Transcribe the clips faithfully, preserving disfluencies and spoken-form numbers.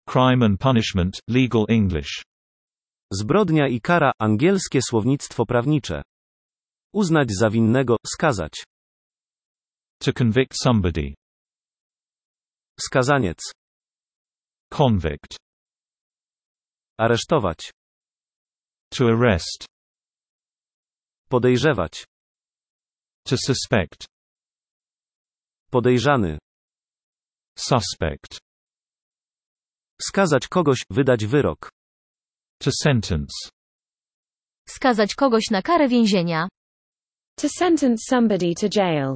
Crime and punishment, legal English. Zbrodnia i kara, angielskie słownictwo prawnicze. Uznać za winnego, skazać. To convict somebody. Skazaniec. Convict. Aresztować. To arrest. Podejrzewać. To suspect. Podejrzany. Suspect. Skazać kogoś, wydać wyrok. To sentence. Skazać kogoś na karę więzienia. To sentence somebody to jail.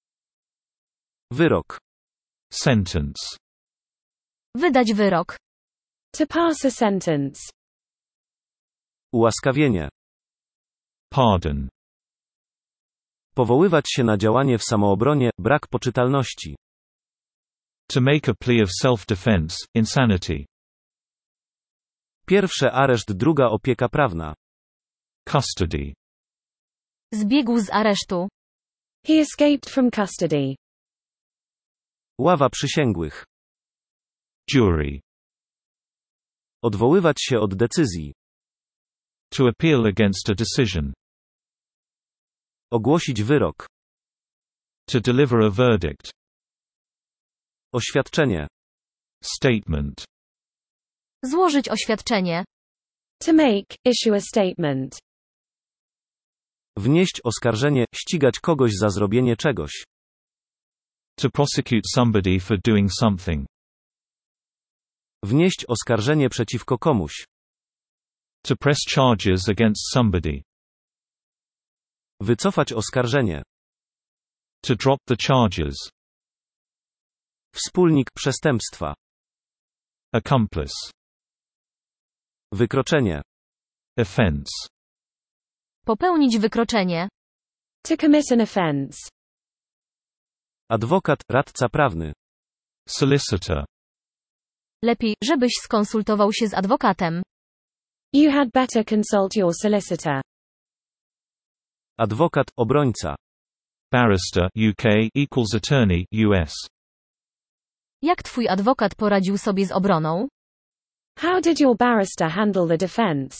Wyrok. Sentence. Wydać wyrok. To pass a sentence. Ułaskawienie. Pardon. Powoływać się na działanie w samoobronie, brak poczytalności. To make a plea of self-defense, insanity. Pierwszy areszt, druga opieka prawna. Custody. Zbiegł z aresztu. He escaped from custody. Ława przysięgłych. Jury. Odwoływać się od decyzji. To appeal against a decision. Ogłosić wyrok. To deliver a verdict. Oświadczenie. Statement. Złożyć oświadczenie. To make, issue a statement. Wnieść oskarżenie, ścigać kogoś za zrobienie czegoś. To prosecute somebody for doing something. Wnieść oskarżenie przeciwko komuś. To press charges against somebody. Wycofać oskarżenie. To drop the charges. Wspólnik przestępstwa. Accomplice. Wykroczenie. Offense. Popełnić wykroczenie. To commit an offense. Adwokat, radca prawny. Solicitor. Lepiej, żebyś skonsultował się z adwokatem. You had better consult your solicitor. Adwokat, obrońca. Barrister U K equals attorney U S. Jak twój adwokat poradził sobie z obroną? How did your barrister handle the defense?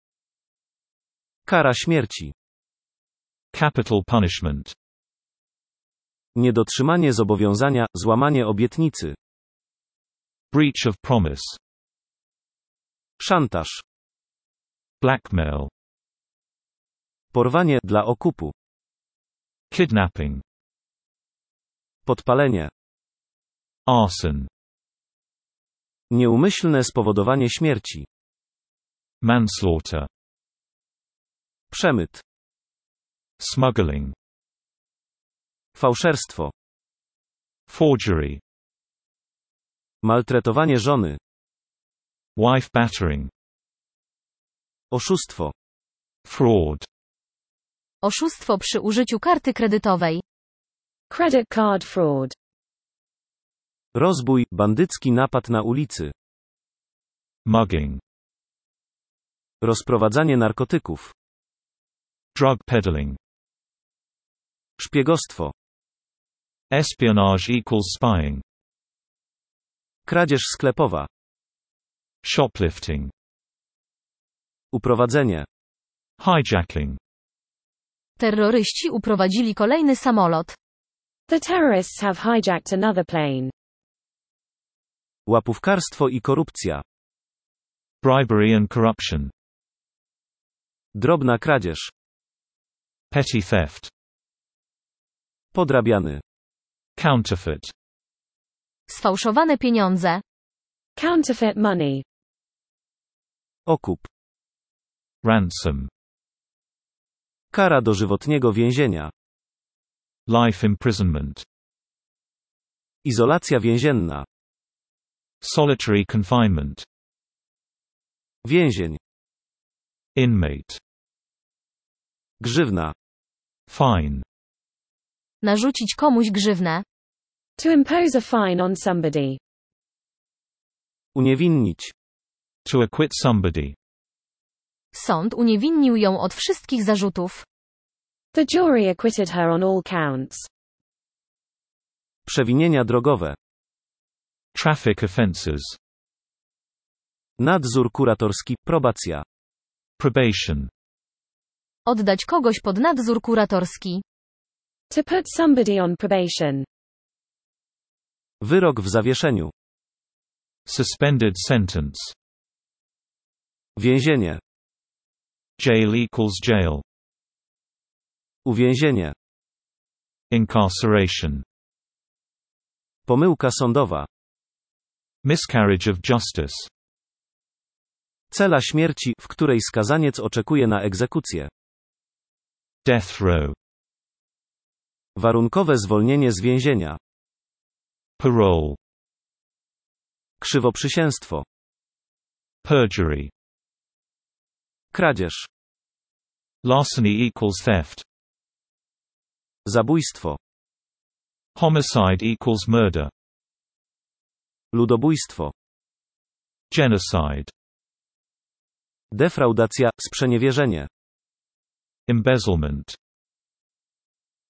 Kara śmierci. Capital punishment. Niedotrzymanie zobowiązania, złamanie obietnicy. Breach of promise. Szantaż. Blackmail. Porwanie dla okupu. Kidnapping. Podpalenie. Arson. Nieumyślne spowodowanie śmierci. Manslaughter. Przemyt. Smuggling. Fałszerstwo. Forgery. Maltretowanie żony. Wife battering. Oszustwo. Fraud. Oszustwo przy użyciu karty kredytowej. Credit card fraud. Rozbój, bandycki napad na ulicy. Mugging. Rozprowadzanie narkotyków. Drug peddling. Szpiegostwo. Espionage equals spying. Kradzież sklepowa. Shoplifting. Uprowadzenie. Hijacking. Terroryści uprowadzili kolejny samolot. The terrorists have hijacked another plane. Łapówkarstwo i korupcja. Bribery and corruption. Drobna kradzież. Petty theft. Podrabiany. Counterfeit. Sfałszowane pieniądze. Counterfeit money. Okup. Ransom. Kara dożywotniego więzienia. Life imprisonment. Izolacja więzienna. Solitary confinement. Więzień. Inmate. Grzywna. Fine. Narzucić komuś grzywnę. To impose a fine on somebody. Uniewinnić. To acquit somebody. Sąd uniewinnił ją od wszystkich zarzutów. The jury acquitted her on all counts. Przewinienia drogowe. Traffic offences. Nadzór kuratorski, probacja. Probation. Oddać kogoś pod nadzór kuratorski. To put somebody on probation. Wyrok w zawieszeniu. Suspended sentence. Więzienie. Jail equals jail. Uwięzienie. Incarceration. Pomyłka sądowa. Miscarriage of justice. Cela śmierci, w której skazaniec oczekuje na egzekucję. Death row. Warunkowe zwolnienie z więzienia. Parole. Krzywoprzysięstwo. Perjury. Kradzież. Larceny equals theft. Zabójstwo. Homicide equals murder. Ludobójstwo. Genocide. Defraudacja, sprzeniewierzenie. Embezzlement.